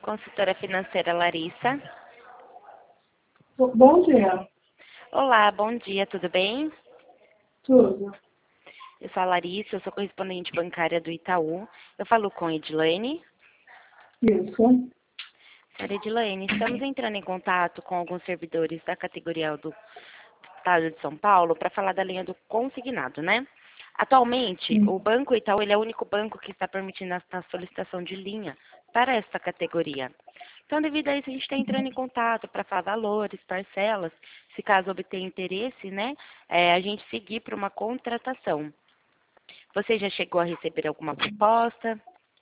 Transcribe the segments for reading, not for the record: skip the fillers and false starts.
consultora financeira Larissa. Bom dia. Olá, bom dia, tudo bem? Tudo. Eu sou a Larissa, eu sou correspondente bancária do Itaú. Eu falo com a Edilene. Isso. Senhora Edilene, estamos entrando em contato com alguns servidores da categoria do Estado de São Paulo para falar da linha do consignado, né? Atualmente, o Banco Itaú ele é o único banco que está permitindo a solicitação de linha para esta categoria. Então, devido a isso, a gente está entrando em contato para falar valores, parcelas, se caso obter interesse, né, a gente seguir para uma contratação. Você já chegou a receber alguma proposta?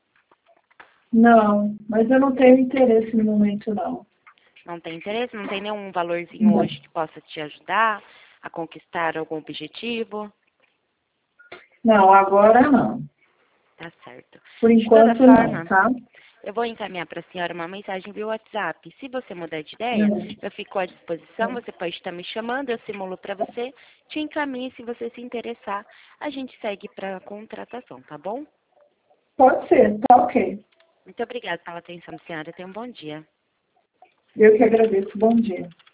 Não, mas eu não tenho interesse no momento, não. Não tem interesse? Não tem nenhum valorzinho Não. hoje que possa te ajudar a conquistar algum objetivo? Não, agora não. Tá certo. Por De toda enquanto não, forma, tá? eu vou encaminhar para a senhora uma mensagem via WhatsApp. Se você mudar de ideia, eu fico à disposição. Você pode estar me chamando, eu simulo para você, te encaminho. Se você se interessar, a gente segue para a contratação, tá bom? Pode ser, tá ok. Muito obrigada pela atenção, senhora. Tenha um bom dia. Eu que agradeço. Bom dia.